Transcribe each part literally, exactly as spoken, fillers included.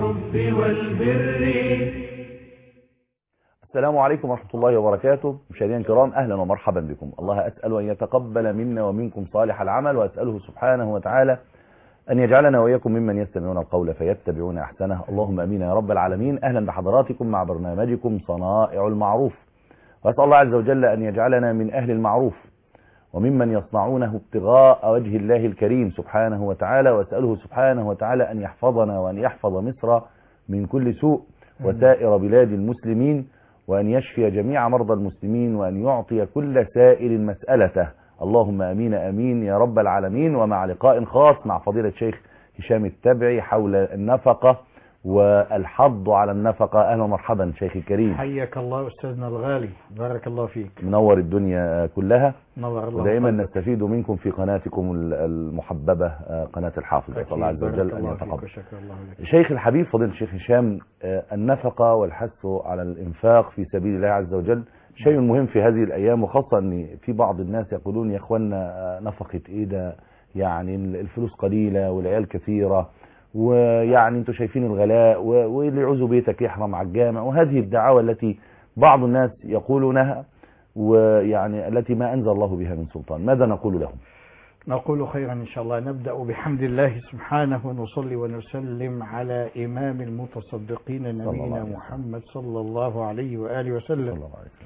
بالحب والبر. السلام عليكم ورحمة الله وبركاته. مشاهدينا الكرام، أهلا ومرحبا بكم. الله أسأل أن يتقبل منا ومنكم صالح العمل، وأسأله سبحانه وتعالى أن يجعلنا وإياكم ممن يستمعون القول فيتبعون أحسنه. اللهم أمين يا رب العالمين. أهلا بحضراتكم مع برنامجكم صنائع المعروف، وأسأل الله عز وجل أن يجعلنا من أهل المعروف وممن يصنعونه ابتغاء وجه الله الكريم سبحانه وتعالى، وأسأله سبحانه وتعالى أن يحفظنا وأن يحفظ مصر من كل سوء وسائر بلاد المسلمين، وأن يشفي جميع مرضى المسلمين، وأن يعطي كل سائل مسألته. اللهم أمين أمين يا رب العالمين. ومع لقاء خاص مع فضيلة الشيخ هشام التبعي حول النفقة والحض على النفقة. أهلا ومرحبا شيخ الكريم. حياك الله أستاذنا الغالي، بارك الله فيك. منور الدنيا كلها، نور الله. ودائما نستفيد منكم في قناتكم المحببة قناة الحافظ. أسأل الله عز وجل أن يتقبل. شيخ الحبيب فضيلة الشيخ هشام، النفقة والحث على الإنفاق في سبيل الله عز وجل شيء مهم في هذه الأيام، وخاصة أن في بعض الناس يقولون يا أخوانا نفقة إيه ده، يعني الفلوس قليلة والعيال كثيرة، ويعني انتوا شايفين الغلاء، واللي يعوزوا بيتك يحرم على الجامع، وهذه الدعاوى التي بعض الناس يقولونها ويعني التي ما أنزل الله بها من سلطان. ماذا نقول لهم؟ نقول خيرا إن شاء الله. نبدأ بحمد الله سبحانه ونصلي ونسلم على إمام المتصدقين نبينا محمد صلى الله عليه وآله وسلم.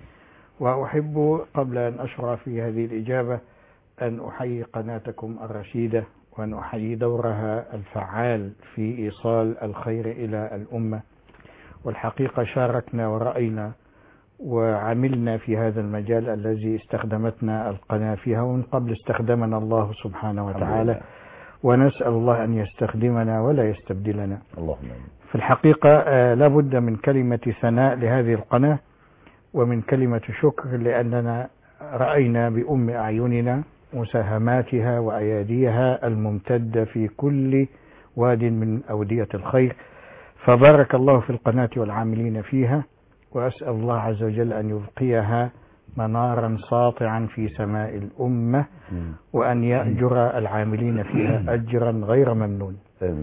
وأحب قبل أن أشرع في هذه الإجابة أن أحيي قناتكم الرشيدة، وأن أحيي دورها الفعال في إيصال الخير إلى الأمة. والحقيقة شاركنا ورأينا وعملنا في هذا المجال الذي استخدمتنا القناة فيها، ومن قبل استخدمنا الله سبحانه وتعالى، ونسأل الله أن يستخدمنا ولا يستبدلنا. اللهم آمين. في الحقيقة آه لابد من كلمة ثناء لهذه القناة، ومن كلمة شكر، لأننا رأينا بأم أعيننا مساهماتها وأياديها الممتدة في كل واد من أودية الخير، فبارك الله في القناة والعاملين فيها، وأسأل الله عز وجل أن يبقيها منارا ساطعا في سماء الأمة، وأن يأجر العاملين فيها أجرا غير ممنون.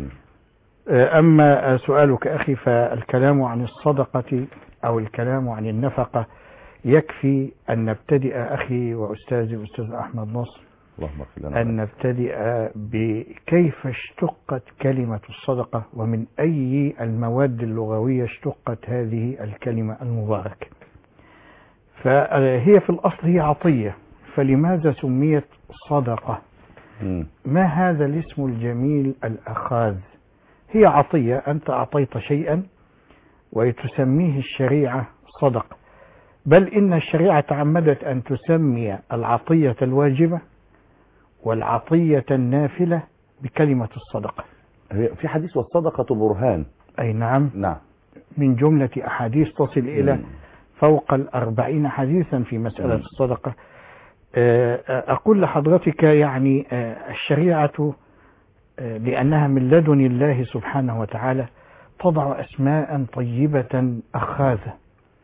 أما سؤالك أخي، فالكلام عن الصدقة أو الكلام عن النفقة يكفي أن نبتدئ أخي وأستاذي الأستاذ أحمد نصر أن نبتدئ بكيف اشتقت كلمة الصدقة، ومن أي المواد اللغوية اشتقت هذه الكلمة المباركة. فهي في الأصل هي عطية، فلماذا سميت صدقة؟ ما هذا الاسم الجميل الأخاذ؟ هي عطية، أنت أعطيت شيئا وتسميه الشريعة صدقة، بل إن الشريعة تعمدت أن تسمي العطية الواجبة والعطية النافلة بكلمة الصدقة. في حديث والصدقة برهان. أي نعم. نعم. من جملة أحاديث تصل إلى فوق الأربعين حديثا في مسألة مم. الصدقة. أقول لحضرتك يعني الشريعة لأنها من لدن الله سبحانه وتعالى تضع أسماء طيبة أخاذة.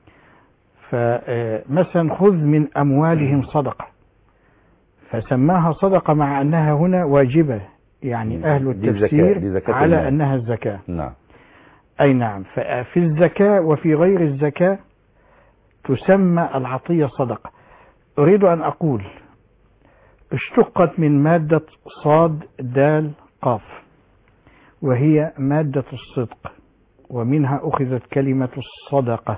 فمثلا خذ من أموالهم صدقة، فسماها صدقة مع أنها هنا واجبة، يعني أهل التفسير دي زكاة على المال. أنها الزكاة. نعم. أي نعم. ففي الزكاة وفي غير الزكاة تسمى العطية صدقة. أريد أن أقول اشتقت من مادة صاد دال قاف، وهي مادة الصدق، ومنها أخذت كلمة الصدقة.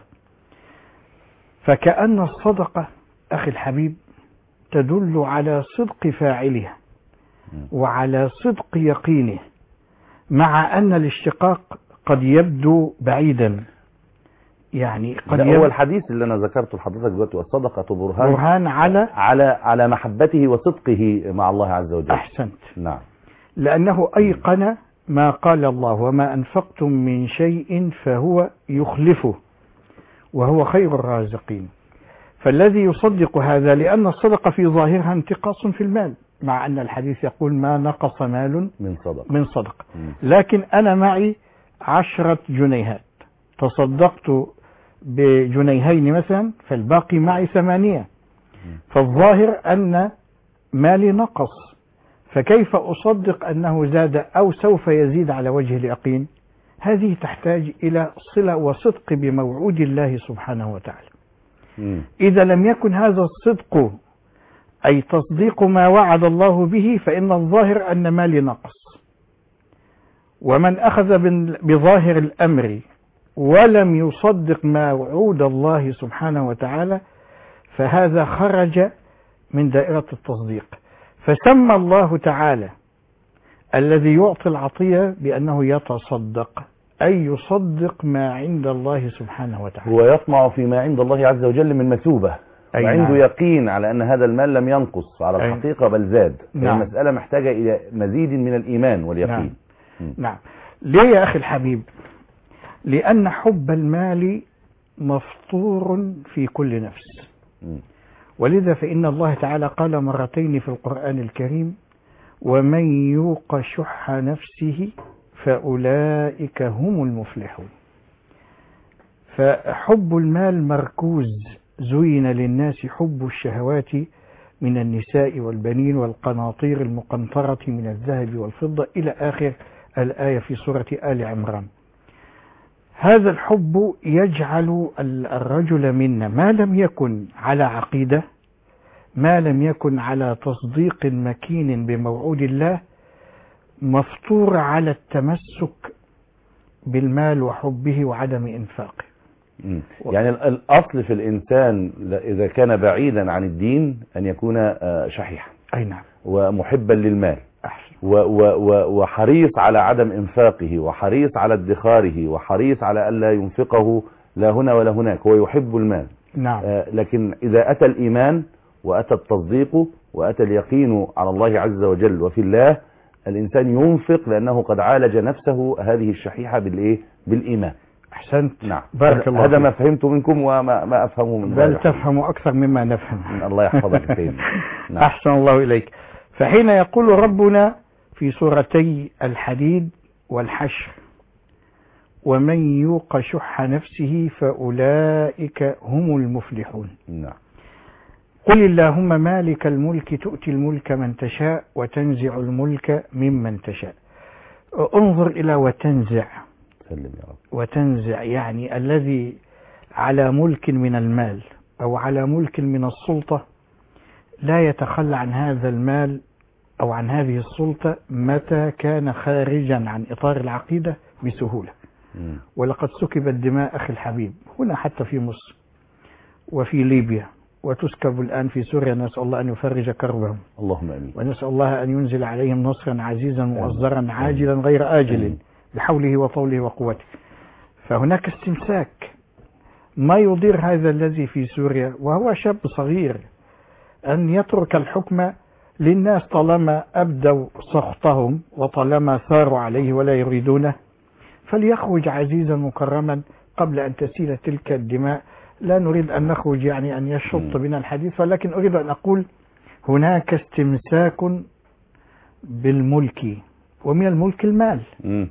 فكأن الصدقة أخي الحبيب تدل على صدق فاعلها وعلى صدق يقينه، مع أن الاشتقاق قد يبدو بعيدا. يعني قد ده يبدو هو الحديث اللي أنا ذكرته لحضرتك دلوقتي، والصدقة برهان, برهان على على على محبته وصدقه مع الله عز وجل. أحسنت. نعم. لأنه أيقن ما قال الله: وما أنفقتم من شيء فهو يخلفه وهو خير الرازقين. فالذي يصدق هذا، لأن الصدقة في ظاهرها انتقاص في المال، مع أن الحديث يقول ما نقص مال من صدقة من صدقة. لكن أنا معي عشرة جنيهات، تصدقت بجنيهين مثلا، فالباقي معي ثمانية، فالظاهر أن مالي نقص، فكيف أصدق أنه زاد أو سوف يزيد على وجه اليقين؟ هذه تحتاج إلى صلة وصدق بموعود الله سبحانه وتعالى. مم. إذا لم يكن هذا الصدق أي تصديق ما وعد الله به، فإن الظاهر أن مالي نقص. ومن أخذ بظاهر الأمر ولم يصدق ما وعود الله سبحانه وتعالى فهذا خرج من دائرة التصديق. فسمى الله تعالى الذي يعطي العطية بأنه يتصدق، أي يصدق ما عند الله سبحانه وتعالى. هو يطمع فيما عند الله عز وجل من مثوبة، أي وعنده نعم. يقين على أن هذا المال لم ينقص على أي. الحقيقة بل زاد. نعم. المسألة محتاجة إلى مزيد من الإيمان واليقين. نعم. نعم. ليه يا أخي الحبيب؟ لأن حب المال مفطور في كل نفس. م. ولذا فإن الله تعالى قال مرتين في القرآن الكريم: ومن يوق شح نفسه فأولئك هم المفلحون. فحب المال مركوز، زين للناس حب الشهوات من النساء والبنين والقناطير المقنطرة من الذهب والفضة إلى آخر الآية في سورة آل عمران. هذا الحب يجعل الرجل منا ما لم يكن على عقيدة، ما لم يكن على تصديق مكين بموعود الله، مفطور على التمسك بالمال وحبه وعدم إنفاقه. م. يعني الأصل في الإنسان إذا كان بعيدا عن الدين أن يكون آه، شحيحا. أي نعم. ومحبا للمال. أحسن. و و و وحريص على عدم إنفاقه، وحريص على ادخاره، وحريص على ألا ينفقه لا هنا ولا هناك. هو يحب المال. نعم. آه لكن إذا أتى الإيمان وأتى التصديق وأتى اليقين على الله عز وجل وفي الله، الإنسان ينفق لأنه قد عالج نفسه هذه الشحيحة بالإيه؟ بالإيمان. أحسنت. نعم. بارك الله هذا فيك. ما فهمت منكم وما ما أفهمه من بل تفهم أكثر مما نفهم. الله يحفظك سيدي. نعم. أحسن الله إليك. فحين يقول ربنا في سورتي الحديد والحشر: ومن يوق شح نفسه فأولئك هم المفلحون. نعم. قل اللهم مالك الملك تؤتي الملك من تشاء وتنزع الملك ممن تشاء. انظر إلى وتنزع. سلم يا رب. وتنزع يعني الذي على ملك من المال أو على ملك من السلطة لا يتخلى عن هذا المال أو عن هذه السلطة متى كان خارجا عن إطار العقيدة بسهولة. م. ولقد سكبت دماء أخي الحبيب هنا حتى في مصر وفي ليبيا، وتسكب الآن في سوريا. نسأل الله أن يفرج كربهم، اللهم امين. ونسأل الله أن ينزل عليهم نصرا عزيزا مؤزرا عاجلا غير آجل بحوله وطوله وقوته. فهناك استمساك. ما يضير هذا الذي في سوريا وهو شاب صغير أن يترك الحكم للناس طالما أبدوا سخطهم وطالما ثاروا عليه ولا يريدونه، فليخرج عزيزا مكرما قبل أن تسيل تلك الدماء. لا نريد أن نخرج يعني أن يشط بنا الحديث، ولكن أريد أن أقول هناك استمساك بالملك، ومن الملك المال. م.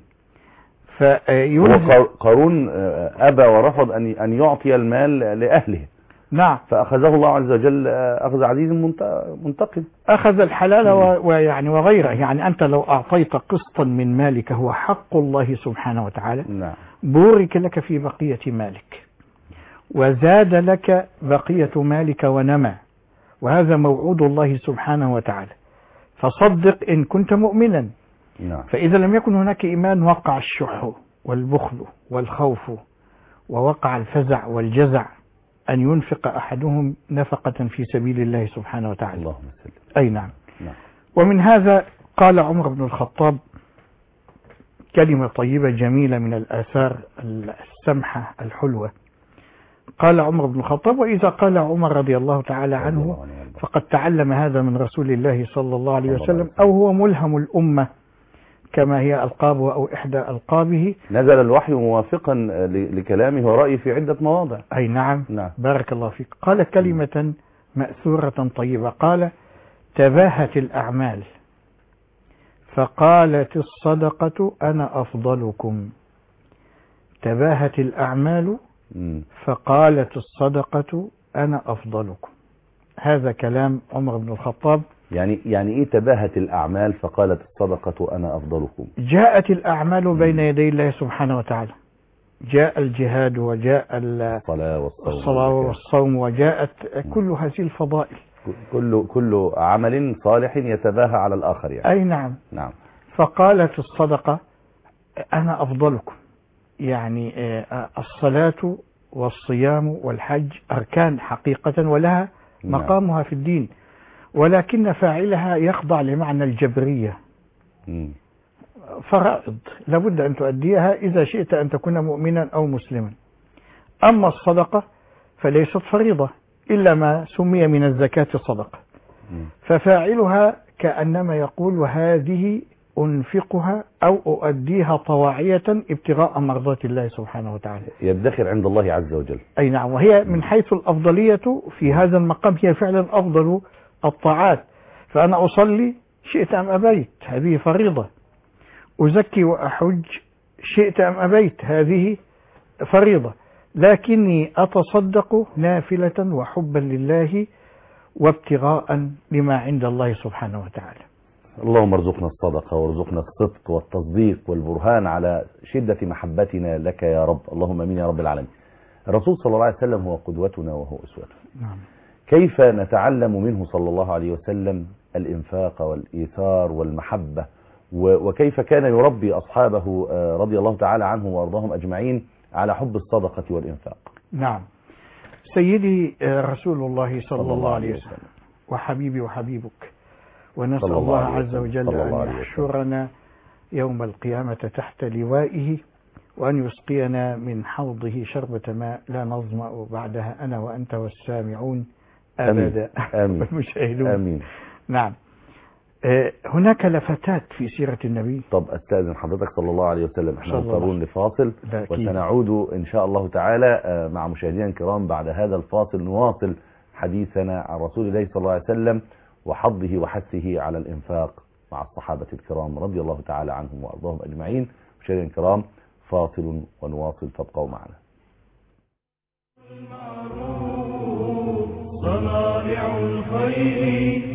فيلزم قارون أبى ورفض أن أن يعطي المال لأهله. نعم. فأخذه الله عز وجل أخذ عزيز منتقم. أخذ الحلال ويعني وغيره. يعني أنت لو أعطيت قسطا من مالك هو حق الله سبحانه وتعالى، نعم. بورك لك في بقية مالك وزاد لك بقية مالك ونمى، وهذا موعود الله سبحانه وتعالى. فصدق إن كنت مؤمنا. نعم. فإذا لم يكن هناك إيمان وقع الشح والبخل والخوف، ووقع الفزع والجزع أن ينفق أحدهم نفقة في سبيل الله سبحانه وتعالى. اللهم سلم. أي نعم. نعم. ومن هذا قال عمر بن الخطاب كلمة طيبة جميلة من الآثار السمحة الحلوة. قال عمر بن الخطاب: وإذا قال عمر رضي الله تعالى عنه فقد تعلم هذا من رسول الله صلى الله عليه وسلم، أو هو ملهم الأمة كما هي ألقابه أو إحدى ألقابه. نزل الوحي موافقا لكلامه ورأيه في عدة مواضع. أي نعم. نعم. بارك الله فيك. قال كلمة مأثورة طيبة، قال: تباهت الأعمال فقالت الصدقة أنا أفضلكم. تباهت الأعمال فقالت الصدقة أنا أفضلكم. هذا كلام عمر بن الخطاب يعني يعني ايه تباهت الاعمال فقالت الصدقة انا افضلكم؟ جاءت الأعمال بين يدي الله سبحانه وتعالى، جاء الجهاد وجاء الصلاة والصوم الصلاة والصوم وجاءت كل هذه الفضائل، كل كل عمل صالح يتباهى على الآخر يعني. أي نعم. نعم. فقالت الصدقة أنا أفضلكم، يعني الصلاة والصيام والحج أركان حقيقة ولها مقامها في الدين، ولكن فاعلها يخضع لمعنى الجبرية. م. فرائض لابد أن تؤديها إذا شئت أن تكون مؤمنا أو مسلما. أما الصدقة فليست فريضة إلا ما سمي من الزكاة صدقة، ففاعلها كأنما يقول وهذه أنفقها أو أؤديها طواعية ابتغاء مرضات الله سبحانه وتعالى، يدخر عند الله عز وجل. أي نعم. وهي من حيث الأفضلية في هذا المقام هي فعلا أفضل الطاعات. فأنا أصلي شئت أم أبيت هذه فريضة، أزكي وأحج شئت أم أبيت هذه فريضة، لكني أتصدق نافلة وحبا لله وابتغاء لما عند الله سبحانه وتعالى. اللهم ارزقنا الصدقة وارزقنا الصدق والتصديق والبرهان على شدة محبتنا لك يا رب، اللهم امين يا رب العالمين. الرسول صلى الله عليه وسلم هو قدوتنا وهو أسوتنا. نعم. كيف نتعلم منه صلى الله عليه وسلم الإنفاق والإيثار والمحبة، وكيف كان يربي أصحابه رضي الله تعالى عنهم وأرضاهم أجمعين على حب الصدقة والإنفاق؟ نعم. سيدي رسول الله صلى الله عليه وسلم وحبيبي وحبيبك، ونسأل الله عز وجل أن يحشرنا يوم القيامة تحت لوائه، وأن يسقينا من حوضه شربة ماء لا نظمأ بعدها أنا وأنت والسامعون أبدا والمشاهدون. آمين. نعم. هناك لفتات في سيرة النبي. طب أستاذن حضرتك صلى الله عليه وسلم، احنا مضطرون لفاصل لكن. وسنعود إن شاء الله تعالى مع مشاهدينا الكرام بعد هذا الفاصل نواصل حديثنا عن رسول الله صلى الله عليه وسلم وحضه وحثه على الإنفاق مع الصحابة الكرام رضي الله تعالى عنهم وأرضاهم أجمعين. مشاهدينا الكرام فاصل ونواصل، فابقوا معنا. صنائع الخير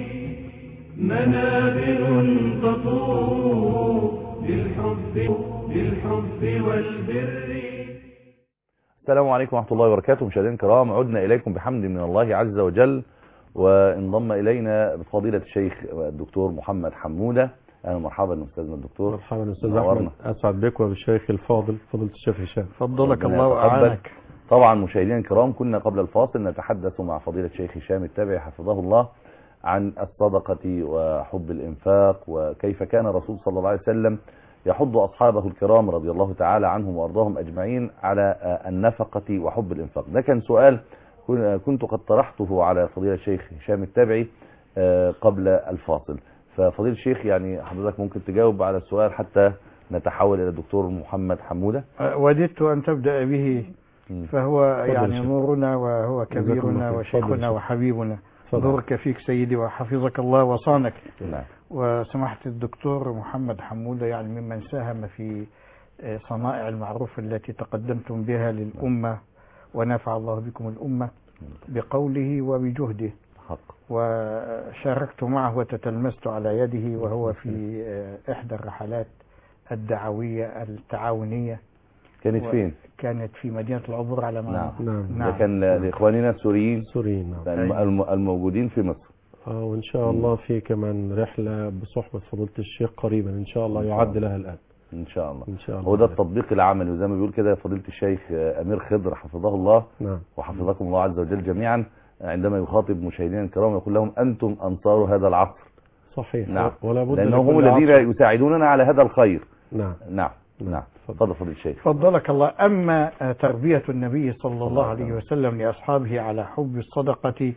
منابر تطوف بالحب بالحب والبر. السلام عليكم ورحمة الله وبركاته. مشاهدينا الكرام، عدنا إليكم بحمد من الله عز وجل، وانضم إلينا بفضيلة الشيخ الدكتور محمد حمودة. أهلا ومرحبا أستاذنا الدكتور. مرحبا أستاذ أحمد، أسعد بك وبالشيخ الفاضل فضيلة الشيخ هشام. فضلك الله وأعانك. طبعا مشاهدينا الكرام، كنا قبل الفاصل نتحدث مع فضيلة الشيخ هشام التابعي حفظه الله عن الصدقة وحب الإنفاق، وكيف كان الرسول صلى الله عليه وسلم يحض أصحابه الكرام رضي الله تعالى عنهم وأرضاهم أجمعين على النفقة وحب الإنفاق. ده كان سؤال كنت قد طرحته على فضيلة الشيخ هشام التابعي قبل الفاصل، ففضيلة الشيخ يعني حضرتك ممكن تجاوب على السؤال حتى نتحول إلى الدكتور محمد حمودة. وددت أن تبدأ به، فهو يعني نورنا وهو كبيرنا وشيخنا وحبيبنا. بارك فيك سيدي وحفظك الله وصانك. نعم. وسمحة الدكتور محمد حمودة يعني ممن ساهم في صنائع المعروف التي تقدمتم بها للأمة، ونفع الله بكم الأمة بقوله وبجهده. حق. وشاركت معه وتتلمست على يده وهو في إحدى الرحلات الدعوية التعاونية. كانت فين؟ كانت في مدينة العبور على ما نعم. نعم. ده كان لإخواننا السوريين سوريين نعم. الموجودين في مصر. اه وإن شاء الله في كمان رحلة بصحبة فضيلة الشيخ قريبا إن شاء الله يعد لها الآن إن شاء الله. إن شاء الله. هو ده التطبيق العملي، وزي ما بيقول كده فضيلة الشيخ أمير خضر حفظه الله. نعم. وحفظكم الله عز وجل جميعا، عندما يخاطب مشاهدينا الكرام يقول لهم أنتم أنصار هذا العصر. صحيح. نعم. ولا بد لأنهم هم الذين يساعدوننا على هذا الخير. نعم. نعم. نعم. تفضل فضيلة الشيخ. فضلك الله. أما تربية النبي صلى الله عليه وسلم لأصحابه على حب الصدقة،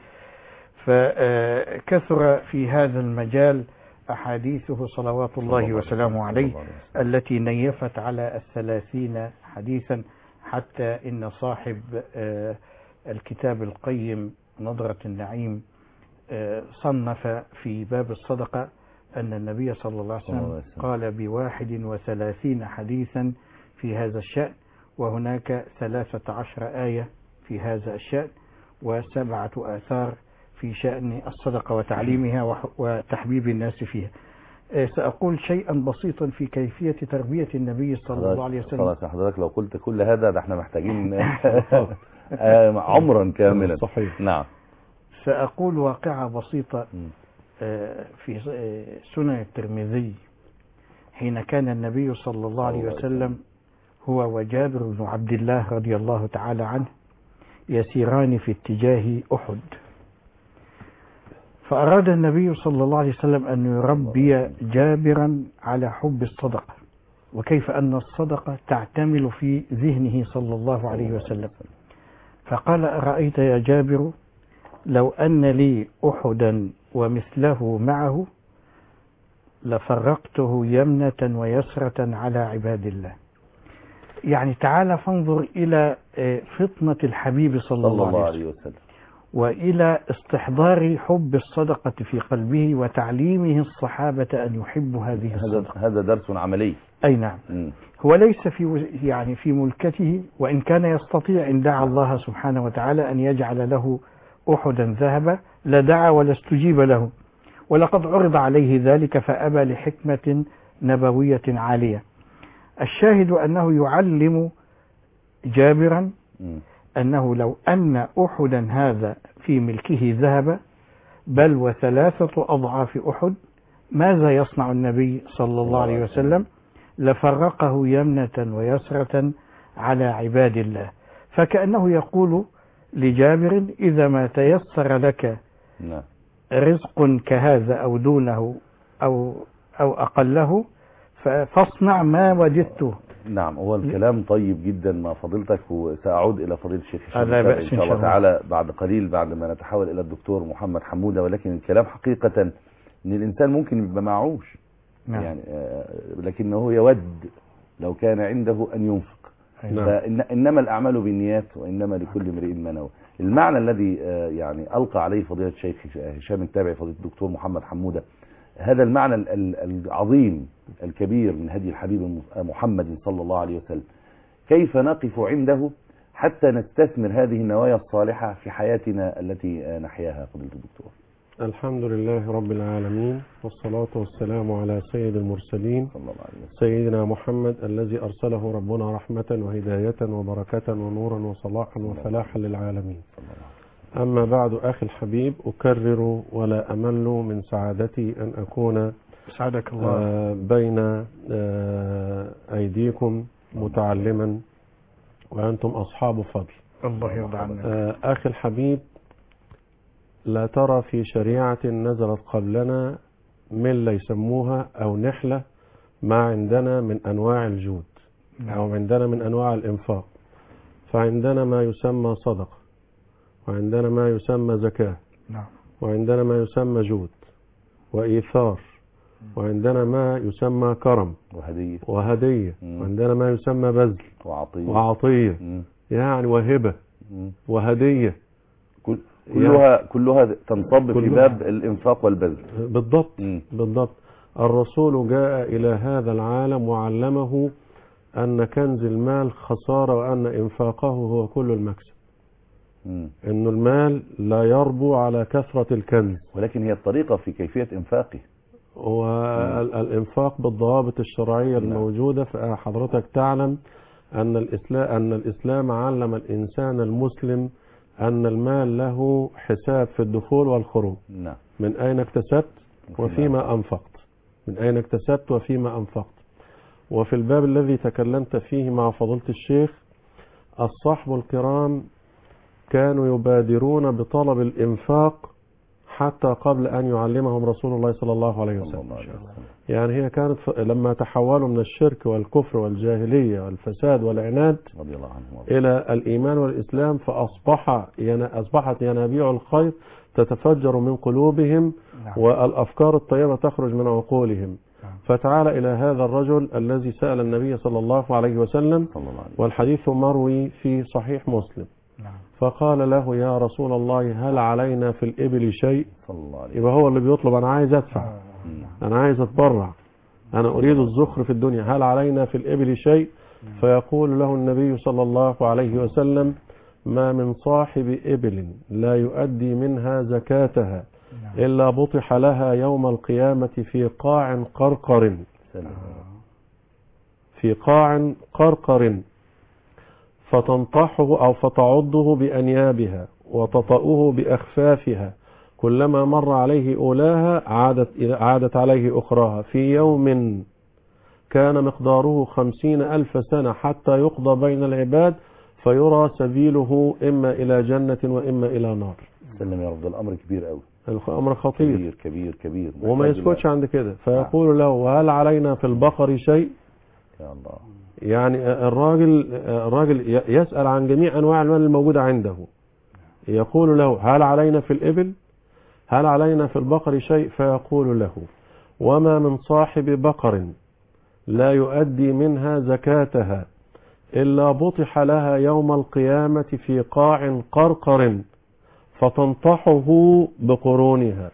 فكثر في هذا المجال أحاديثه صلوات الله وسلامه عليه التي نيفت على الثلاثين حديثا، حتى إن صاحب الكتاب القيم نظرة النعيم صنف في باب الصدقة أن النبي صلى الله عليه وسلم قال بواحد وثلاثين حديثا في هذا الشأن، وهناك ثلاثة عشر آية في هذا الشأن، وسبعة آثار في شأن الصدقة وتعليمها وتحبيب الناس فيها. سأقول شيئا بسيطا في كيفية تربية النبي صلى الله عليه وسلم. خلاص حضرتك لو قلت كل هذا ده احنا محتاجين عمرا كاملا. صحيح. نعم. سأقول واقعة بسيطة في سنن الترمذي، حين كان النبي صلى الله عليه وسلم هو وجابر بن عبد الله رضي الله تعالى عنه يسيران في اتجاه أحد، فأراد النبي صلى الله عليه وسلم أن يربي جابرا على حب الصدقة، وكيف أن الصدقة تعتمل في ذهنه صلى الله عليه وسلم. فقال: أرأيت يا جابر لو أن لي أحدا ومثله معه لفرقته يمنة ويسرة على عباد الله. يعني تعالى فانظر إلى فطنة الحبيب صلى الله عليه وسلم، وإلى استحضار حب الصدقة في قلبه وتعليمه الصحابة أن يحبوا هذه الصدقة. هذا درس عملي. أي نعم. م. هو ليس في يعني في ملكته، وإن كان يستطيع إن دعا الله سبحانه وتعالى أن يجعل له أحدا ذهبا لدعا ولا استجيب له، ولقد عرض عليه ذلك فأبى لحكمة نبوية عالية. الشاهد أنه يعلم جابرا أنه لو أن أحدا هذا في ملكه ذهب بل وثلاثة أضعاف أحد، ماذا يصنع النبي صلى الله عليه وسلم؟ لفرقه يمنة ويسرة على عباد الله. فكأنه يقول لجابر: إذا ما تيسر لك رزق كهذا أو دونه أو أو أقله فاصنع ما وجدته. نعم، هو الكلام طيب جدا مع فضيلتك، وسأعود إلى فضيلة الشيخ هشام إن شاء الله تعالى بعد قليل بعد ما نتحول إلى الدكتور محمد حمودة. ولكن الكلام حقيقة أن الإنسان ممكن يبقى معوش، نعم. يعني لكنه يود لو كان عنده أن ينفق. نعم. فإنما الأعمال بالنيات وإنما لكل امرئ ما نوى. المعنى الذي يعني ألقى عليه فضيلة الشيخ هشام التابعي فضيلة الدكتور محمد حمودة، هذا المعنى العظيم الكبير من هدي الحبيب محمد صلى الله عليه وسلم، كيف نقف عنده حتى نستثمر هذه النوايا الصالحة في حياتنا التي نحياها فضيلة الدكتور. الحمد لله رب العالمين، والصلاة والسلام على سيد المرسلين سيدنا محمد الذي أرسله ربنا رحمة وهداية وبركة ونورا وصلاحا وفلاحا للعالمين. أما بعد أخي الحبيب، أكرر ولا أمل من سعادتي أن أكون سعدك الله بين أيديكم متعلما وأنتم أصحاب فضل. الله يرضى عنك. أخي الحبيب، لا ترى في شريعة نزلت قبلنا ملة يسموها أو نحلة ما عندنا من أنواع الجود، أو عندنا من أنواع الإنفاق. فعندنا ما يسمى صدقة، وعندنا ما يسمى زكاة، وعندنا ما يسمى جود وإيثار، وعندنا ما يسمى كرم وهدية, وهدية. وعندنا ما يسمى بذل وعطية, وعطية. يعني وهبة وهدية. كل كلها يعني كلها تنصب كلها في باب الإنفاق والبذل. بالضبط. م. بالضبط. الرسول جاء إلى هذا العالم وعلمه أن كنز المال خسارة، وأن إنفاقه هو كل المكسب. إن المال لا يربو على كثرة الكنز، ولكن هي الطريقة في كيفية إنفاقه. والإنفاق بالضوابط الشرعية الموجودة. فحضرتك تعلم أن الإسلام أن الإسلام علم الإنسان المسلم أن المال له حساب في الدخول والخروج. نعم. من أين اكتسبت وفيما أنفقت، من أين اكتسبت وفيما أنفقت. وفي الباب الذي تكلمت فيه مع فضيلة الشيخ، الصحب الكرام كانوا يبادرون بطلب الإنفاق حتى قبل أن يعلمهم رسول الله صلى الله عليه وسلم. يعني هي كانت لما تحولوا من الشرك والكفر والجاهلية والفساد والعناد إلى الإيمان والإسلام، فأصبح أصبحت ينابيع الخير تتفجر من قلوبهم، والأفكار الطيبة تخرج من عقولهم. فتعال إلى هذا الرجل الذي سأل النبي صلى الله عليه وسلم، والحديث مروي في صحيح مسلم، فقال له: يا رسول الله، هل علينا في الإبل شيء؟ يبقى هو اللي بيطلب: أنا عايز أدفع، أنا عايز أتبرع، أنا أريد الزخر في الدنيا، هل علينا في الإبل شيء؟ فيقول له النبي صلى الله عليه وسلم: ما من صاحب إبل لا يؤدي منها زكاتها نعم. إلا بطح لها يوم القيامة في قاع قرقر في قاع قرقر فتنطحه أو فتعضه بأنيابها وتطأه بأخفافها، كلما مر عليه أولاها عادت, عادت عليه أخراها، في يوم كان مقداره خمسين ألف سنة حتى يقضى بين العباد، فيرى سبيله إما إلى جنة وإما إلى نار. سلم يا رب، ده الأمر كبير قوي، الأمر خطير كبير كبير كبير. وما يسكتش عند كده، فيقول له هل علينا في البقر شيء؟ يا الله. يعني الراجل الراجل يسأل عن جميع أنواع المال الموجودة عنده، يقول له هل علينا في الإبل؟ هل علينا في البقر شيء؟ فيقول له وما من صاحب بقر لا يؤدي منها زكاتها إلا بطح لها يوم القيامة في قاع قرقر فتنطحه بقرونها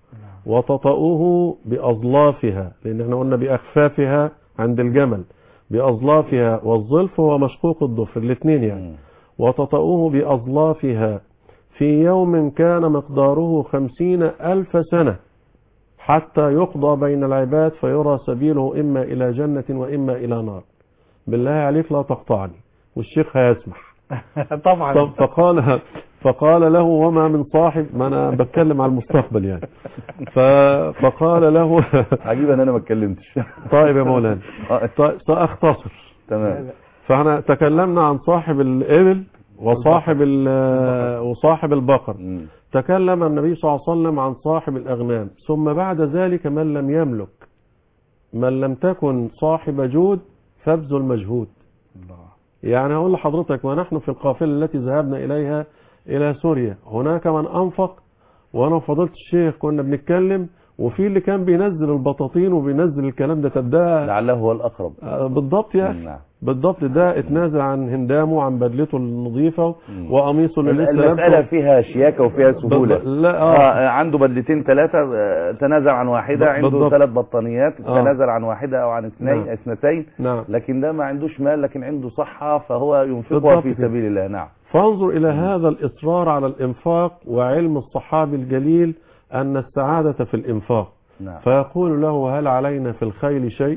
وتطأه بأظلافها، لأن احنا قلنا بأخفافها عند الجمل، بأظلافها، والظلف هو مشقوق الضفر الاثنين يعني، وتطأه بأظلافها في يوم كان مقداره خمسين ألف سنة حتى يقضى بين العباد، فيرى سبيله إما إلى جنة وإما إلى نار. بالله عليك لا تقطعني، والشيخ هيسمح طبعا. فقال فقال له وما من صاحب، ما أنا بتكلم على المستقبل يعني، فقال له عجيب ان انا ما اتكلمتش. طيب يا مولانا، طيب سأختصر. تمام. فاحنا تكلمنا عن صاحب الإبل وصاحب وصاحب البقر. مم. تكلم النبي صلى الله عليه وسلم عن صاحب الأغنام، ثم بعد ذلك من لم يملك، من لم تكن صاحب جود فابذل مجهود. يعني هقول لحضرتك، ونحن في القافلة التي ذهبنا إليها إلى سوريا هناك من أنفق، وأنا فضلت الشيخ كنا بنتكلم، وفي اللي كان بينزل البطاطين وبينزل الكلام ده تبدأ لعله هو الأقرب. بالضبط يا أخي، بالضبط. ده اتنازل عن هندامه، عن بدلته النظيفة وقميصه اللي المسألة فيها شياكة وفيها سهولة. لا آه. آه عنده بدلتين ثلاثة، تنازل عن واحدة، عنده ثلاث بطانيات، آه. تنازل عن واحدة أو عن اثنين نعم. اثنتين نعم. لكن ده ما عندوش مال، لكن عنده صحة، فهو ينفقها في سبيل الله. نعم. فانظر إلى هذا الإصرار على الإنفاق، وعلم الصحابي الجليل أن السعادة في الإنفاق. نعم. فيقول له هل علينا في الخيل شيء؟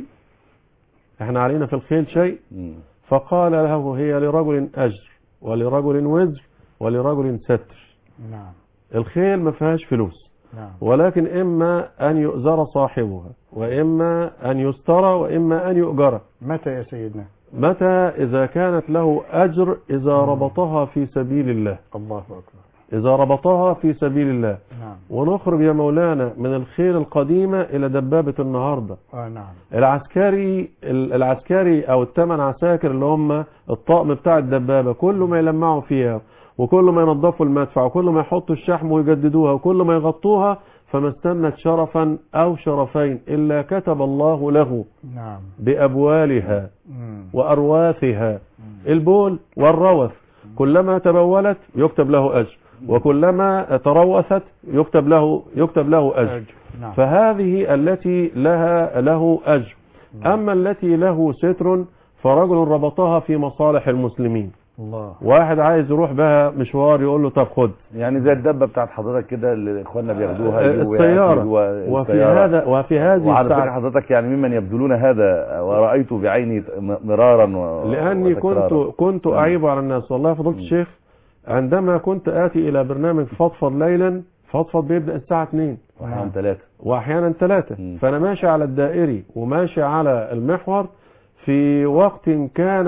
احنا علينا في الخيل شيء؟ مم. فقال له هي لرجل أجر ولرجل وزر ولرجل ستر. نعم. الخيل ما فيهاش فلوس، نعم. ولكن إما أن يؤزر صاحبها، وإما أن يسترى، وإما أن يؤجر. متى يا سيدنا؟ متى؟ إذا كانت له أجر، إذا ربطها في سبيل الله. الله أكبر. إذا ربطها في سبيل الله. نعم. ونخرج يا مولانا من الخيل القديمة إلى دبابة النهاردة. آه نعم. العسكري العسكري أو الثمان عساكر اللي هم الطقم بتاع الدبابة، كل ما يلمعوا فيها، وكل ما ينظفوا المدفع، وكل ما يحطوا الشحم ويجددوها، وكل ما يغطوها، فما استنت شرفا أو شرفين إلا كتب الله له نعم. بأبوالها مم. وأرواثها. مم. البول والروث كلما تبولت يكتب له أجر، وكلما تروثت يكتب له يكتب له أجر. نعم. فهذه التي لها له أجر. أما التي له ستر فرجل ربطها في مصالح المسلمين. الله. واحد عايز يروح بها مشوار، يقول له طب خد، يعني زي الدبة بتاعت حضرتك كده اللي اخواننا بياخدوها، السيارة. وفي هذا وفي هذه وعلى فكرة حضرتك يعني ممن يبذلون هذا، ورأيته بعيني مرارا و... لأني وتكرارا. كنت كنت أعيب على الناس والله فضلت الشيخ، عندما كنت آتي إلى برنامج فضفض ليلا، فضفض بيبدأ الساعة اثنين وأحيانا ثلاثة وأحيانا ثلاثة فأنا ماشي على الدائري وماشي على المحور في وقت كان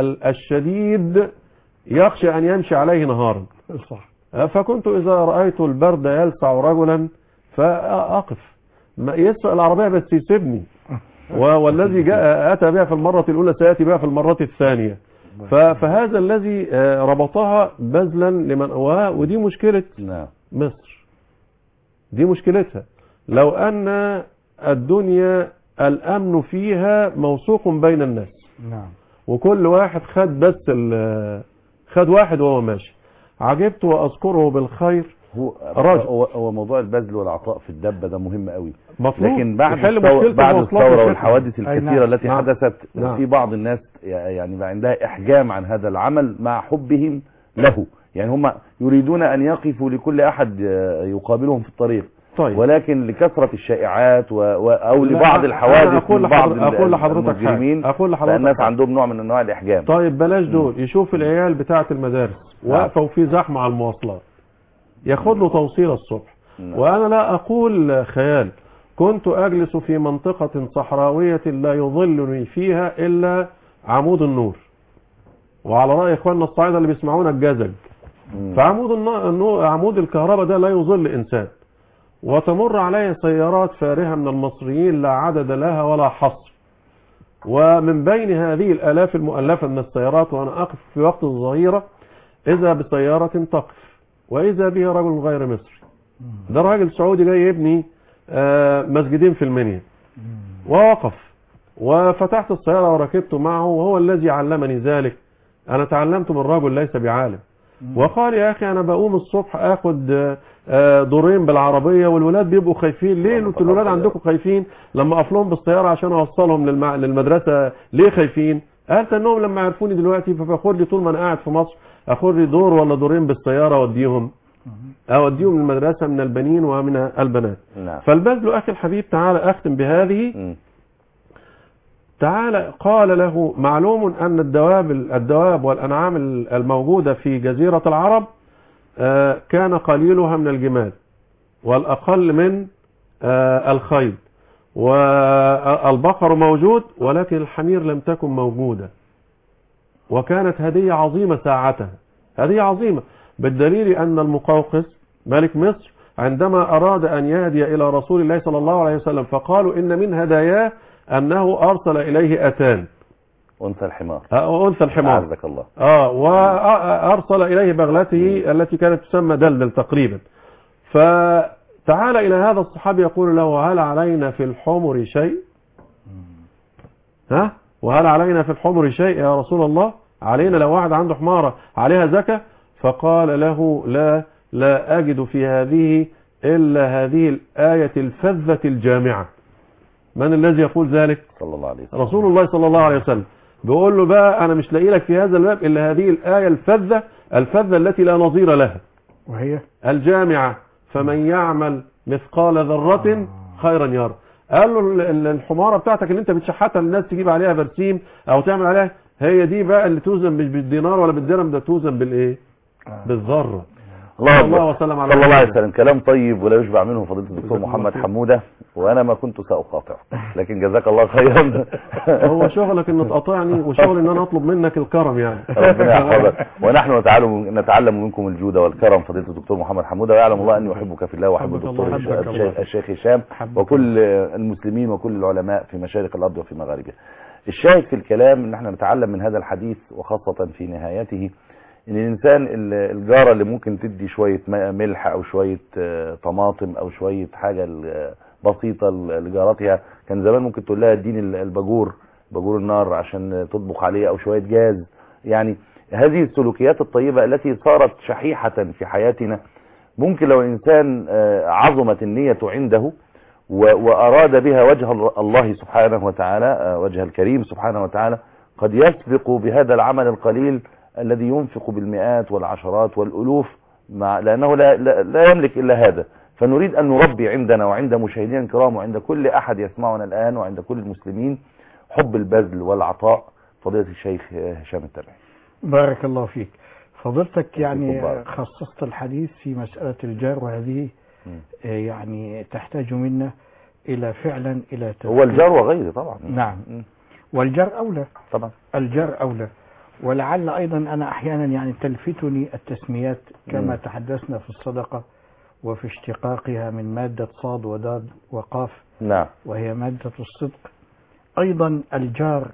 الشديد يخشى أن يمشي عليه نهارا. صح. فكنت إذا رأيت البرد يلسع رجلا فأقف، يسرق العربية بس يسيبني، والذي جاء أتى بها في المرة الأولى سيأتي بها في المرة الثانية. فهذا الذي ربطها بذلا لمن أواه، ودي مشكلة مصر، دي مشكلتها. لو أن الدنيا الأمن فيها موثوق بين الناس، نعم، وكل واحد خد بس خد واحد وهو ماشي، عجبت وأذكره بالخير. هو هو, هو موضوع البذل والعطاء في الدبة ده مهم قوي، مطلوب. لكن بعد الثورة بعد الثورة والحوادث الكثيرة نعم. التي نعم. حدثت نعم. في بعض الناس يعني بقى عندها إحجام عن هذا العمل مع حبهم له، يعني هم يريدون أن يقفوا لكل أحد يقابلهم في الطريق. طيب. ولكن لكثرة الشائعات و... و... أو لا، لبعض الحوادث أقول من بعض لحضر... أقول لحضرتك المجرمين، أقول لحضرتك الناس حاجة. عندهم نوع من أنواع الإحجام. طيب بلاش دول، يشوف العيال بتاعة المدارس واقفة وفي زحمة على المواصلات، ياخد له توصيل الصبح. نعم. وأنا لا أقول خيال، كنت أجلس في منطقة صحراوية لا يظلني فيها إلا عمود النور، وعلى رأي إخواننا الصعيدة اللي بيسمعونا الجزج، فعمود النور عمود الكهرباء ده لا يظل إنسان، وتمر عليه سيارات فارهة من المصريين لا عدد لها ولا حصر، ومن بين هذه الآلاف المؤلفة من السيارات وأنا أقف في وقت الظهيرة إذا بسيارة تقف، وإذا بها رجل غير مصري. ده راجل سعودي جاي يبني مسجدين في المنيا، ووقف وفتحت السيارة وركبت معه، وهو الذي علمني ذلك. أنا تعلمت من رجل ليس بعالم، وقال يا أخي أنا بقوم الصبح أخد دورين بالعربية والولاد بيبقوا خايفين. ليه الولاد عندكم خايفين لما أقفلهم بالسيارة عشان أوصلهم للمدرسة؟ ليه خايفين؟ قالت أنهم لما عرفوني دلوقتي فباخد لي طول ما أنا قاعد في مصر أخد لي دور ولا دورين بالسيارة أوديهم أوديهم المدرسة من البنين ومن البنات. نعم. فالبذل أخي الحبيب، تعالى أختم بهذه. م. تعالى قال له معلوم أن الدواب الدواب والأنعام الموجودة في جزيرة العرب كان قليلها من الجمال والأقل من الخيل، والبقر موجود ولكن الحمير لم تكن موجودة، وكانت هدية عظيمة ساعتها، هدية عظيمة، بالدليل أن المقوقس ملك مصر عندما أراد أن يهدي إلى رسول الله صلى الله عليه وسلم فقالوا إن من هداياه أنه أرسل إليه أتان، أنثى الحمار، آه أنثى الحمار أعزك الله، آه وأرسل إليه بغلته التي كانت تسمى دلدل تقريبا. فتعال إلى هذا الصحابي يقول له هل علينا في الحمر شيء؟ ها؟ وهل علينا في الحمر شيء يا رسول الله؟ علينا لو واحد عنده حمارة عليها زكاة؟ فقال له لا لا أجد في هذه إلا هذه الآية الفذة الجامعة. من الذي يقول ذلك؟ صلى الله عليه وسلم. رسول الله صلى الله عليه وسلم. بيقول له بقى أنا مش لاقي لك في هذا الباب إلا هذه الآية الفذة الفذة التي لا نظير لها، وهي الجامعة، فمن يعمل مثقال ذرة خيرا يرى. قال له الحمارة بتاعتك اللي انت بتشحتها للناس تجيب عليها برسيم او تعمل عليها، هي دي بقى اللي توزن مش بالدينار ولا بالدرهم، ده توزن بالايه؟ بالذره. الله الله وسلم على صلى الله عليه وسلم. كلام طيب ولا يشبع منه فضيلة الدكتور محمد حمودة، وانا ما كنت سأقاطع، لكن جزاك الله خيرا. هو شغلك ان تقاطعني وشغل ان انا اطلب منك الكرم يعني. ربنا يحفظك. ونحن نتعلم نتعلم منكم الجود والكرم فضيلة الدكتور محمد حمودة، ويعلم الله اني احبك في الله واحب الدكتور الشيخ هشام وكل المسلمين وكل العلماء في مشارق الارض وفي مغاربها. الشاهد في الكلام ان احنا نتعلم من هذا الحديث، وخاصة في نهايته، ان الانسان الجارة اللي ممكن تدي شوية ملح او شوية طماطم او شوية حاجة بسيطة لجارتها، كان زمان ممكن تقول لها اديني الباجور باجور النار عشان تطبخ عليه، او شوية جاز. يعني هذه السلوكيات الطيبة التي صارت شحيحة في حياتنا، ممكن لو الانسان عظمت النية عنده واراد بها وجه الله سبحانه وتعالى، وجه الكريم سبحانه وتعالى، قد يسبق بهذا العمل القليل الذي ينفق بالمئات والعشرات والألوف، مع لأنه لا, لا, لا يملك إلا هذا. فنريد أن نربي عندنا وعند مشاهدينا الكرام وعند كل أحد يسمعنا الآن وعند كل المسلمين حب البذل والعطاء. فضيلة الشيخ هشام التبعي، بارك الله فيك. فضلتك يعني خصصت الحديث في مسألة الجار، وهذه يعني تحتاج منا إلى فعلا إلى تفكير. هو الجار وغيره طبعا. نعم، والجار أولى طبعا، الجار أولى. ولعل أيضا أنا أحيانا يعني تلفتني التسميات كما م. تحدثنا في الصدقة وفي اشتقاقها من مادة صاد وداد وقاف، نعم، وهي مادة الصدق. أيضا الجار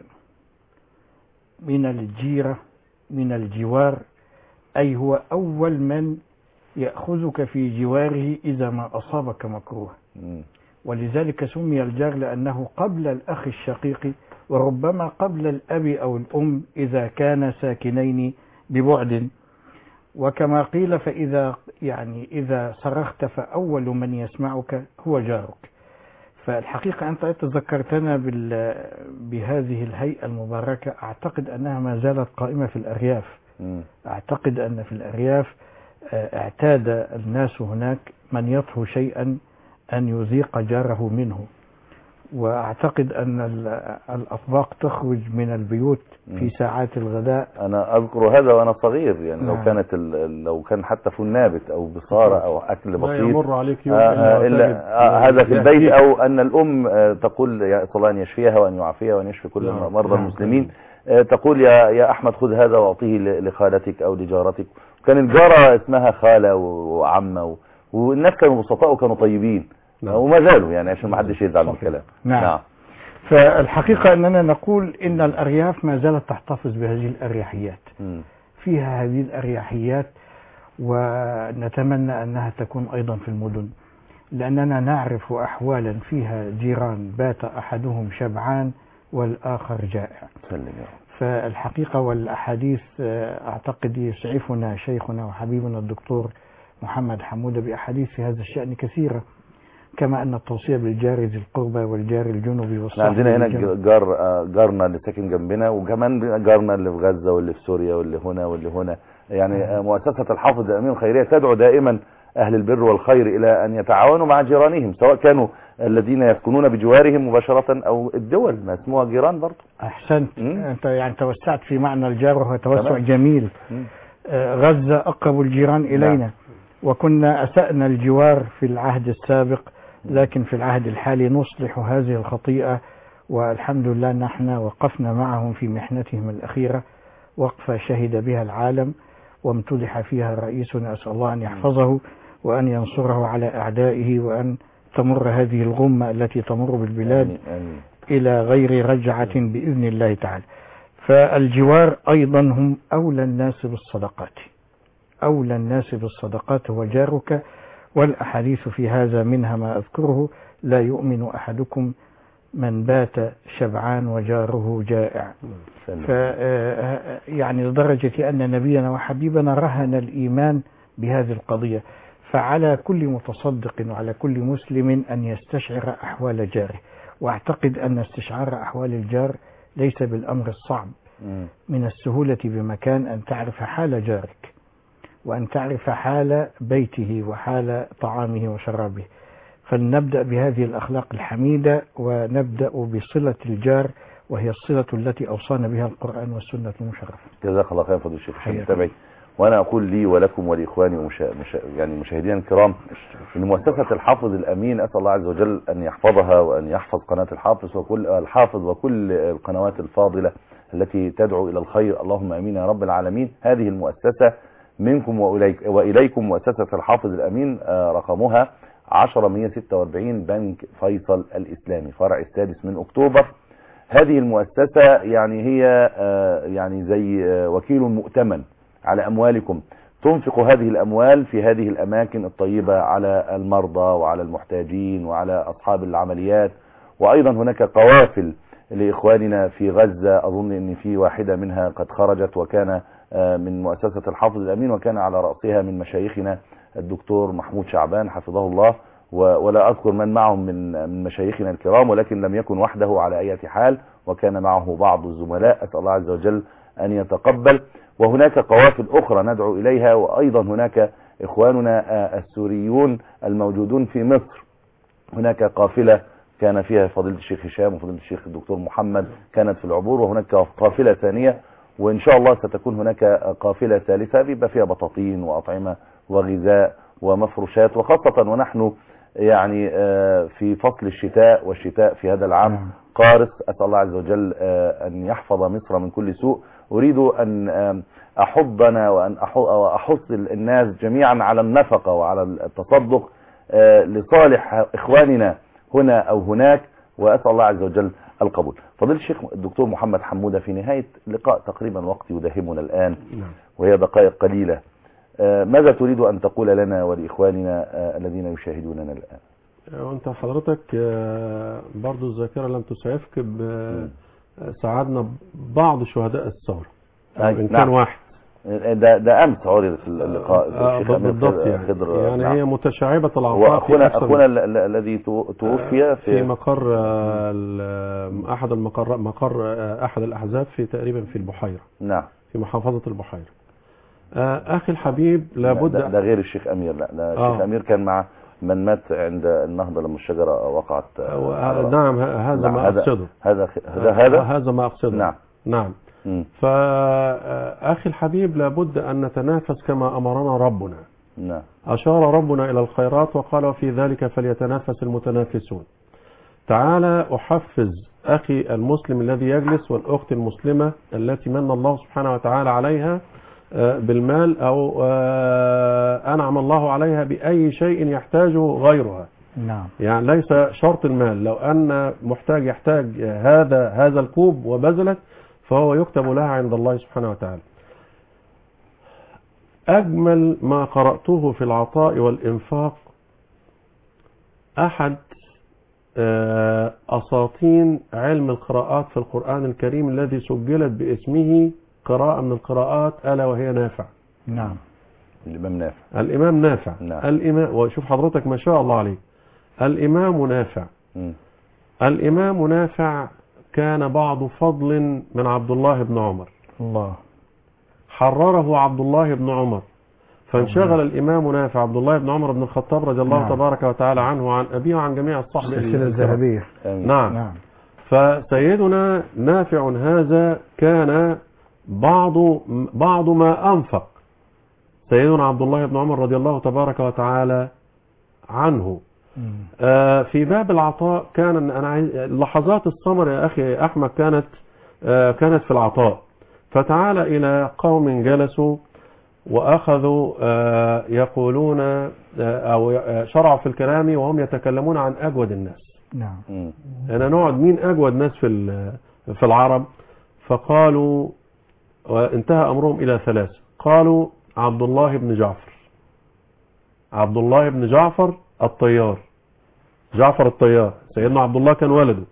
من الجيرة من الجوار، أي هو أول من يأخذك في جواره إذا ما أصابك مكروه. م. ولذلك سمي الجار لأنه قبل الأخ الشقيق، وربما قبل الأب أو الأم إذا كان ساكنين ببعد. وكما قيل فإذا يعني إذا صرخت فأول من يسمعك هو جارك. فالحقيقة أنت تذكرتنا بهذه الهيئة المباركة، أعتقد أنها ما زالت قائمة في الأرياف مم. أعتقد أن في الأرياف آه، اعتاد الناس هناك من يطهو شيئا أن يذيق جاره منه، وأعتقد أن ال- الأطباق تخرج من البيوت في مم. ساعات الغداء. انا اذكر هذا وانا صغير، يعني لو نعم. كانت ال- لو كان حتى فول نابت او بصارة او اكل لا بسيط يمر عليك يوم آه، إلا آه، إلا وتجد آه، هذا في البيت، يهديك. او ان الام آه، تقول يا صلى الله ان يشفيها وان يعافيها وان يشفي كل نعم. مرضى نعم. المسلمين، آه، تقول يا يا احمد خذ هذا واعطيه ل- لخالتك او لجارتك. كان الجارة اسمها خالة وعمة و- والناس كانوا بسطاء وكانوا طيبين. نعم. وما زالوا يعني عشان ما حدش يزعل من صحيح. الكلام. نعم. نعم. فالحقيقة أننا نقول إن الأرياف ما زالت تحتفظ بهذه الأريحيات، مم. فيها هذه الأريحيات، ونتمنى أنها تكون أيضا في المدن، لأننا نعرف أحوالا فيها جيران بات أحدهم شبعان والآخر جائع. سلم يا رب. فالحقيقة والأحاديث آه، أعتقد يسعفنا شيخنا وحبيبنا الدكتور محمد حمودة بأحاديث في هذا الشأن كثيرة، كما أن التوصية بالجار ذي القربى والجار الجنوبي احنا والصاحب عندنا هنا بالجنب. جار آه، جارنا اللي ساكن جنبنا، وكمان جارنا اللي في غزة واللي في سوريا واللي هنا واللي هنا. يعني آه، مؤسسة الحافظ الأمين الخيرية تدعو دائما أهل البر والخير إلى أن يتعاونوا مع جيرانهم، سواء كانوا الذين يسكنون بجوارهم مباشرة أو الدول ما اسمها جيران برضه. أحسنت. مم. أنت يعني توسعت في معنى الجار، وهو توسع تمام. جميل. مم. آه، غزة أقرب الجيران إلينا. نعم. وكنا أسأنا الجوار في العهد السابق، لكن في العهد الحالي نصلح هذه الخطيئة، والحمد لله نحن وقفنا معهم في محنتهم الأخيرة وقفة شهد بها العالم وامتدح فيها رئيسنا، أسأل الله أن يحفظه وأن ينصره على أعدائه، وأن تمر هذه الغمة التي تمر بالبلاد آمين. آمين. إلى غير رجعة بإذن الله تعالى. فالجوار أيضا هم أولى الناس بالصدقات، أولى الناس بالصدقات هو جارك، والأحاديث في هذا منها ما أذكره: لا يؤمن أحدكم من بات شبعان وجاره جائع. سلم. ف يعني لدرجة أن نبينا وحبيبنا رهن الإيمان بهذه القضية. فعلى كل متصدق وعلى كل مسلم أن يستشعر أحوال جاره، وأعتقد أن استشعار أحوال الجار ليس بالأمر الصعب. مم. من السهولة بمكان أن تعرف حال جارك، وأن تعرف حال بيته وحال طعامه وشرابه. فلنبدأ بهذه الأخلاق الحميدة، ونبدأ بصلة الجار، وهي الصلة التي أوصانا بها القرآن والسنة المشرفة. جزاك الله خير فضيلة الشيخ حياك هشام التابعي. وانا اقول لي ولكم ولاخواني ومشا... مشا... يعني مشاهدينا الكرام ان مؤسسة الحافظ الامين اسال الله عز وجل ان يحفظها وان يحفظ قناة الحافظ وكل الحافظ وكل القنوات الفاضلة التي تدعو الى الخير، اللهم امين يا رب العالمين. هذه المؤسسة منكم وإليك وإليكم مؤسسة الحافظ الأمين، آه، رقمها عشرة مية ستة وأربعين بنك فيصل الإسلامي، فرع السادس من أكتوبر. هذه المؤسسة يعني هي آه، يعني زي آه، وكيل مؤتمن على أموالكم، تنفق هذه الأموال في هذه الأماكن الطيبة على المرضى وعلى المحتاجين وعلى أصحاب العمليات. وأيضا هناك قوافل لإخواننا في غزة، أظن أن في واحدة منها قد خرجت، وكان من مؤسسة الحافظ الأمين، وكان على رأسها من مشايخنا الدكتور محمود شعبان حفظه الله، ولا أذكر من معهم من من مشايخنا الكرام، ولكن لم يكن وحده على أي حال، وكان معه بعض الزملاء. أسأل الله عز وجل أن يتقبل. وهناك قوافل أخرى ندعو إليها، وأيضا هناك إخواننا السوريون الموجودون في مصر، هناك قافلة كان فيها فضيلة الشيخ هشام وفضيلة الشيخ الدكتور محمد كانت في العبور، وهناك قافلة ثانية، وإن شاء الله ستكون هناك قافلة ثالثة بيبقى فيها بطاطين وأطعمة وغذاء ومفروشات، وخاصة ونحن يعني في فصل الشتاء، والشتاء في هذا العام قارس. أسأل الله عز وجل أن يحفظ مصر من كل سوء. أريد أن أحضنا وأن أحث الناس جميعا على النفقة وعلى التصدق لصالح إخواننا هنا أو هناك، وأسأل الله عز وجل القبول. فضيلة الشيخ الدكتور محمد حمودة، في نهاية لقاء تقريبا وقت يداهمنا الآن وهي دقائق قليلة، ماذا تريد أن تقول لنا ولإخواننا الذين يشاهدوننا الآن؟ وانت حضرتك برضو الذاكرة لم تسعفك، ساعدنا بعض شهداء الثورة، إن كان نعم. واحد ده ده امس عرض في اللقاء الشيخ بالضبط يعني, خضر يعني نعم. هي متشعبة العطاء. واخونا اخونا الذي توفي في, في مقر احد المقر مقر احد الاحزاب في تقريبا في البحيرة، نعم، في محافظة البحيرة. آه، أخي الحبيب لابد ده, ده غير الشيخ أمير، لا ده آه. الشيخ أمير كان مع من مات عند النهضة لما الشجرة وقعت. آه، نعم هذا نعم، ما أقصده. هذا هذا آه، هذا هذا ما أقصده. نعم نعم. مم. فأخي الحبيب لابد أن نتنافس كما أمرنا ربنا. نعم. أشار ربنا إلى الخيرات وقال وفي ذلك فليتنافس المتنافسون. تعالى أحفز أخي المسلم الذي يجلس والأخت المسلمة التي من الله سبحانه وتعالى عليها بالمال أو أنعم الله عليها بأي شيء يحتاجه غيرها. نعم. يعني ليس شرط المال، لو أن محتاج يحتاج هذا هذا الكوب وبذلت فهو يكتب لها عند الله سبحانه وتعالى. أجمل ما قرأته في العطاء والإنفاق أحد أساطين علم القراءات في القرآن الكريم الذي سجلت باسمه قراءة من القراءات ألا وهي نافع. نعم. الإمام نافع. الإمام نافع. نعم. الإمام، وشوف حضرتك ما شاء الله عليه، الإمام نافع. م. الإمام نافع كان بعض فضل من عبد الله بن عمر. الله. حرره عبد الله بن عمر فانشغل الإمام نافع عبد الله بن عمر بن الخطاب رضي الله نعم. تبارك وتعالى عنه وعن أبيه وعن جميع الصحابة. السلسلة الذهبية. نعم. نعم. فسيدنا نافع هذا كان بعض بعض ما أنفق سيدنا عبد الله بن عمر رضي الله تبارك وتعالى عنه. آه في باب العطاء كان أنا عايز لحظات الثمر يا أخي أحمد كانت آه كانت في العطاء. فتعال إلى قوم جلسوا وأخذوا آه يقولون آه أو شرعوا في الكلام وهم يتكلمون عن أجود الناس. نعم. أنا نقعد مين أجود ناس في في العرب؟ فقالوا وانتهى أمرهم إلى ثلاثة. قالوا عبد الله بن جعفر، عبد الله بن جعفر الطيار، جعفر الطيار سيدنا عبد الله كان ولده.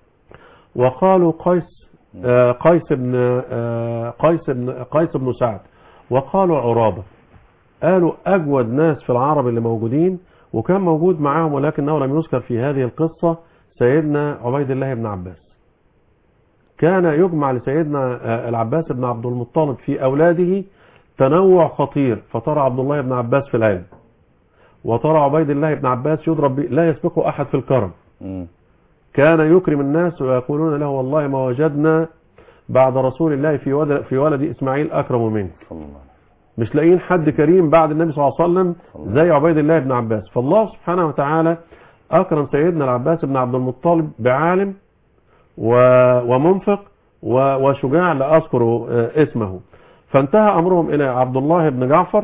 وقالوا قيس آه قيس بن آه قيس بن قيس بن سعد. وقالوا عرابة. قالوا أجود ناس في العرب اللي موجودين، وكان موجود معاهم ولكنه لم يذكر في هذه القصة سيدنا عبيد الله بن عباس. كان يجمع لسيدنا العباس بن عبد المطلب في أولاده تنوع خطير، فترى عبد الله بن عباس في العلم وترى عبيد الله بن عباس يضرب لا يسبقه أحد في الكرم. كان يكرم الناس ويقولون له والله ما وجدنا بعد رسول الله في ولد, في ولد إسماعيل أكرم منك. مش لاقيين حد كريم بعد النبي صلى الله عليه وسلم زي عبيد الله بن عباس. فالله سبحانه وتعالى أكرم سيدنا العباس بن عبد المطلب بعالم ومنفق وشجاع لا أذكر اسمه. فانتهى أمرهم إلى عبد الله بن جعفر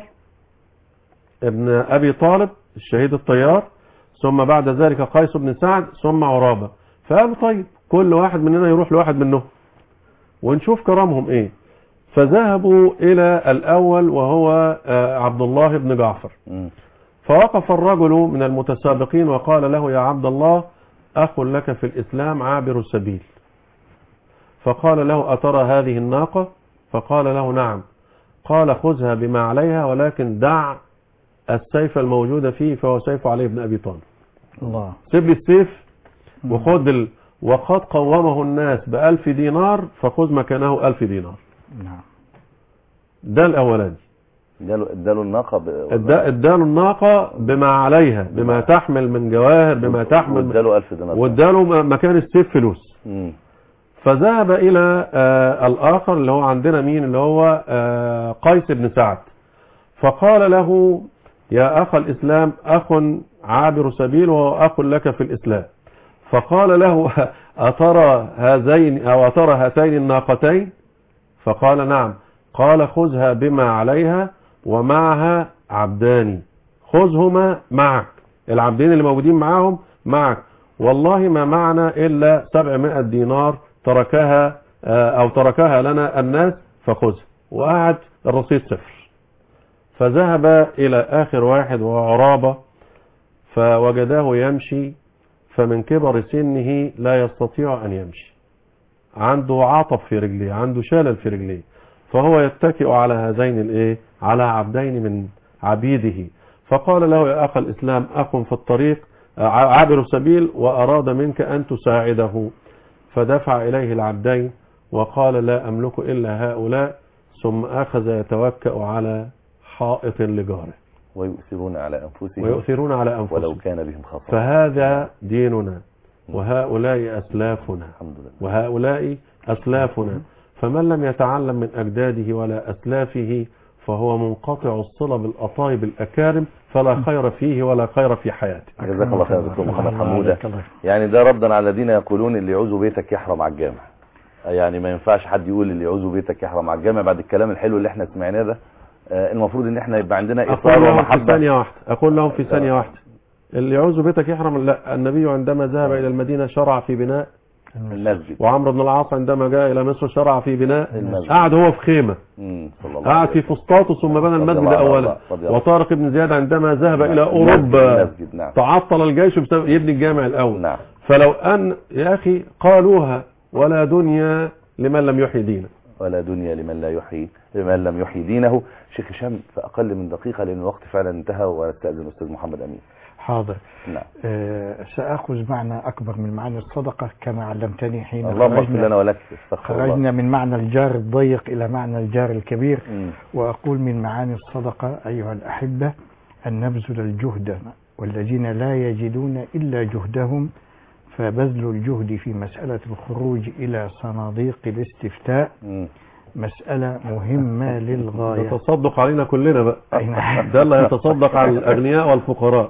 ابن أبي طالب الشهيد الطيار، ثم بعد ذلك قيس بن سعد، ثم عرابة. فقالوا طيب كل واحد مننا يروح لواحد منهم ونشوف كرمهم ايه. فذهبوا إلى الأول وهو عبد الله بن جعفر. فوقف الرجل من المتسابقين وقال له يا عبد الله أخ لك في الإسلام عابر السبيل. فقال له أترى هذه الناقة؟ فقال له نعم. قال خذها بما عليها ولكن دع السيف الموجود فيه فهو سيف علي بن أبي طالب. الله. سيب لي السيف وخذ ال... وقد قومه الناس بألف دينار فخذ مكانه ألف دينار. نعم. ده الأولاني. اداله الناقة ب... اداله الناقة بما عليها، بما تحمل من جواهر، بما تحمل واداله ألف دينار واداله مكان السيف فلوس. مم. فذهب إلى آه الآخر اللي هو عندنا مين اللي هو آه قيس بن سعد. فقال له يا أخ الإسلام أخ عابر سبيل وهو أخ لك في الإسلام. فقال له أترى هذين أو أترى هاتين الناقتين؟ فقال نعم. قال خذها بما عليها ومعها عبدان، خذهما معك، العبدين اللي موجودين معاهم معك، والله ما معنا إلا سبعمائة دينار تركها أو تركها لنا الناس فخذها. وقعد الرصيد صفر. فذهب إلى آخر واحد وهو عرابة فوجداه يمشي، فمن كبر سنه لا يستطيع أن يمشي، عنده عطب في رجليه، عنده شلل في رجليه، فهو يتكئ على هذين الايه على عبدين من عبيده. فقال له يا أخ الإسلام أخ في الطريق عابر السبيل وأراد منك أن تساعده. فدفع إليه العبدين وقال لا أملك إلا هؤلاء، ثم أخذ يتوكأ على حائط لجاره ويؤثرون على أنفسهم ويؤثرون على أنفسهم ولو كان بهم خصاصة. فهذا ديننا وهؤلاء أسلافنا الحمد لله. وهؤلاء أسلافنا، فمن لم يتعلم من أجداده ولا أسلافه فهو منقطع الصلة بالأطايب الأكارم، فلا خير فيه ولا خير في حياته. جزاك الله خير دكتور محمد حمودة. يعني ده ردا على الذين يقولون اللي يعوز بيتك يحرم على الجامع. يعني ما ينفعش حد يقول اللي يعوز بيتك يحرم على الجامع بعد الكلام الحلو اللي احنا سمعناه ده. آه المفروض ان احنا يبقى عندنا إصرار ومحبة. في ثانية واحدة أقول لهم في ثانية واحدة اللي يعوز بيتك يحرم. لا، النبي عندما ذهب إلى المدينة شرع في بناء المسجد، وعمرو بن العاص عندما جاء إلى مصر شرع في بناء المسجد. قعد هو في خيمة، قعد في فسطاط ثم بنى المسجد أولا. وطارق بن زياد عندما ذهب إلى أوروبا نعم. تعطل الجيش بسبب يبني الجامع الأول. نعم. فلو أن يا أخي قالوها ولا دنيا لمن لم يحيي دينه، ولا دنيا لمن لا يحيي لمن لم يحيي دينه. شيخ هشام في أقل من دقيقة لأن الوقت فعلا انتهى، واستأذن أستاذ محمد أمين. حاضر. نعم. آه سأخذ معنى أكبر من معنى الصدقة كما علمتني حين اللهم اغفر لنا ولك. خرجنا من معنى الجار الضيق إلى معنى الجار الكبير. م. وأقول من معاني الصدقة أيها الأحبة أن نبذل الجهد، والذين لا يجدون إلا جهدهم، فبذل الجهد في مسألة الخروج إلى صناديق الاستفتاء م. مسألة مهمة للغاية. يتصدق علينا كلنا بقى. ده اللي يتصدق على الأغنياء والفقراء.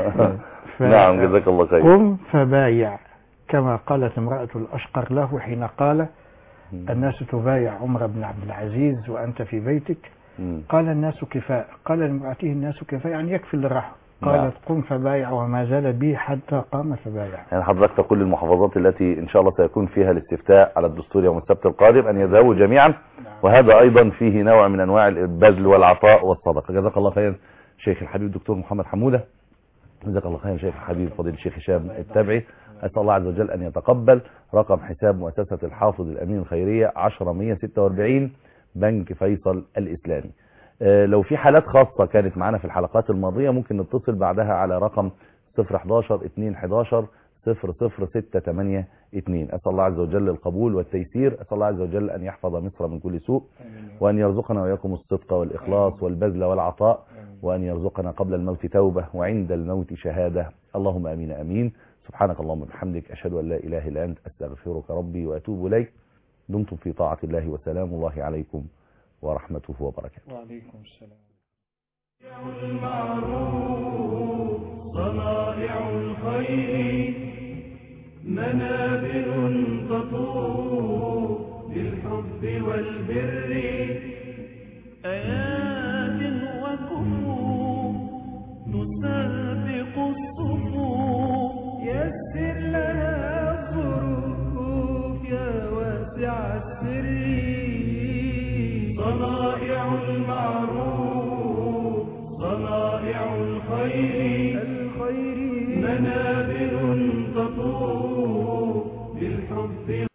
نعم جزاك الله خير. قم فبايع كما قالت امرأة الأشقر له حين قال الناس تبايع عمر بن عبد العزيز وأنت في بيتك. قال الناس كفاء. قال لامرأته الناس كفاء يعني يكفي اللي راح. قالت قم فبايع وما زال بي حتى قام فبايع. يعني حضرتك تقول للمحافظات التي إن شاء الله سيكون فيها الاستفتاء على الدستور يوم السبت القادم أن يذهبوا جميعا، وهذا أيضا فيه نوع من أنواع البذل والعطاء والصدقة. جزاك الله خير شيخ الحبيب دكتور محمد حمودة. جزاك الله خير شيخ الحبيب فضيل الشيخ هشام التبعي. أسأل الله عز وجل أن يتقبل. رقم حساب مؤسسة الحافظ الأمين الخيرية عشرة مية ستة وأربعين بنك فيصل الإسلامي. لو في حالات خاصة كانت معنا في الحلقات الماضية ممكن نتصل بعدها على رقم صفر حداشر اتنين حداشر صفر صفر ستة تمانية اتنين. أسأل الله عز وجل القبول والتيسير. أسأل الله عز وجل أن يحفظ مصر من كل سوء، وأن يرزقنا وإياكم الصدق والإخلاص والبذل والعطاء، وأن يرزقنا قبل الموت توبة وعند الموت شهادة. اللهم أمين أمين. سبحانك اللهم وبحمدك أشهد أن لا إله إلا أنت أستغفرك ربي وأتوب إليك. دمتم في طاعة الله وسلام الله عليكم ورحمته وبركاته. وعليكم السلام. المعروف صنائع الخير منابر تطوف بالحب والبر آيات وكفوف نسابق الصفوف يسر لنا الظروف يا واسع السر صنائع المعروف صنائع الخير الخير منابر